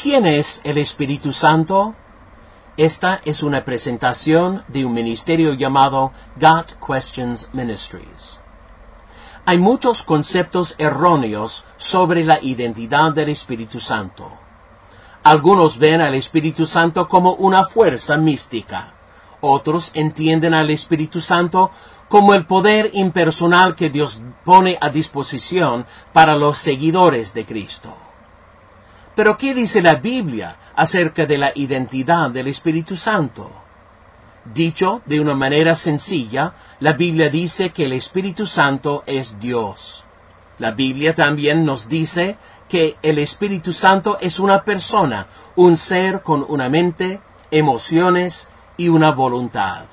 ¿Quién es el Espíritu Santo? Esta es una presentación de un ministerio llamado Got Questions Ministries. Hay muchos conceptos erróneos sobre la identidad del Espíritu Santo. Algunos ven al Espíritu Santo como una fuerza mística. Otros entienden al Espíritu Santo como el poder impersonal que Dios pone a disposición para los seguidores de Cristo. Pero ¿qué dice la Biblia acerca de la identidad del Espíritu Santo? Dicho de una manera sencilla, la Biblia dice que el Espíritu Santo es Dios. La Biblia también nos dice que el Espíritu Santo es una persona, un ser con una mente, emociones y una voluntad.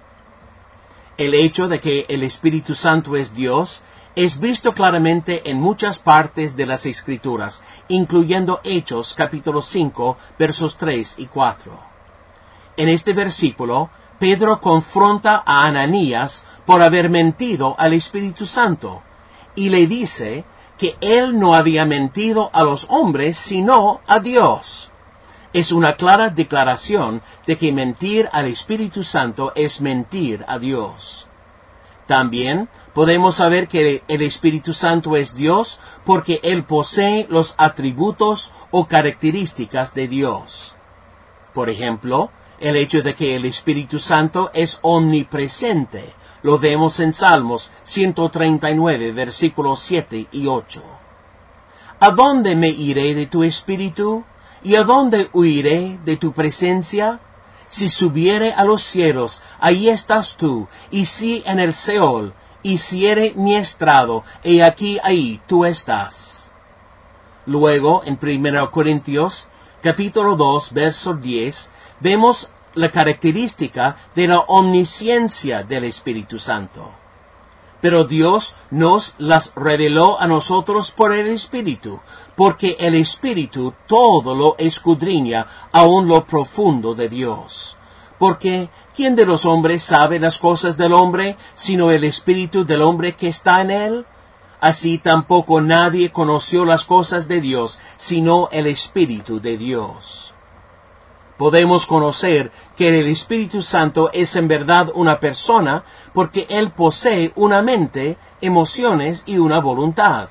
El hecho de que el Espíritu Santo es Dios es visto claramente en muchas partes de las Escrituras, incluyendo Hechos capítulo 5, versos 3 y 4. En este versículo, Pedro confronta a Ananías por haber mentido al Espíritu Santo, y le dice que él no había mentido a los hombres, sino a Dios. Es una clara declaración de que mentir al Espíritu Santo es mentir a Dios. También podemos saber que el Espíritu Santo es Dios porque Él posee los atributos o características de Dios. Por ejemplo, el hecho de que el Espíritu Santo es omnipresente, lo vemos en Salmos 139, versículos 7 y 8. ¿A dónde me iré de tu Espíritu? ¿Y a dónde huiré de tu presencia? Si subiere a los cielos, ahí estás tú, y si en el Seol, hiciere mi estrado, he aquí ahí tú estás. Luego, en 1 Corintios, capítulo 2, verso 10, vemos la característica de la omnisciencia del Espíritu Santo. Pero Dios nos las reveló a nosotros por el Espíritu, porque el Espíritu todo lo escudriña, aun lo profundo de Dios. Porque, ¿quién de los hombres sabe las cosas del hombre, sino el Espíritu del hombre que está en él? Así tampoco nadie conoció las cosas de Dios, sino el Espíritu de Dios. Podemos conocer que el Espíritu Santo es en verdad una persona porque Él posee una mente, emociones y una voluntad.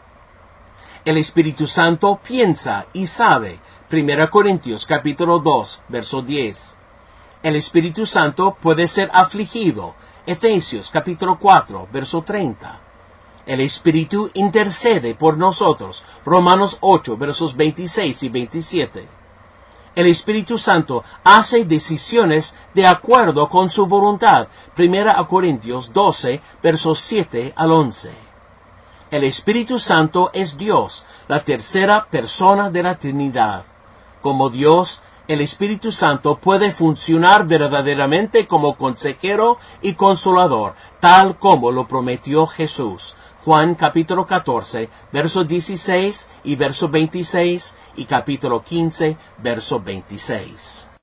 El Espíritu Santo piensa y sabe. 1 Corintios capítulo 2, verso 10. El Espíritu Santo puede ser afligido. Efesios capítulo 4, verso 30. El Espíritu intercede por nosotros. Romanos 8, versos 26 y 27. El Espíritu Santo hace decisiones de acuerdo con su voluntad. 1 Corintios 12, versos 7 al 11. El Espíritu Santo es Dios, la tercera persona de la Trinidad. Como Dios, el Espíritu Santo puede funcionar verdaderamente como consejero y consolador, tal como lo prometió Jesús. Juan capítulo 14, verso 16 y verso 26 y capítulo 15, verso 26.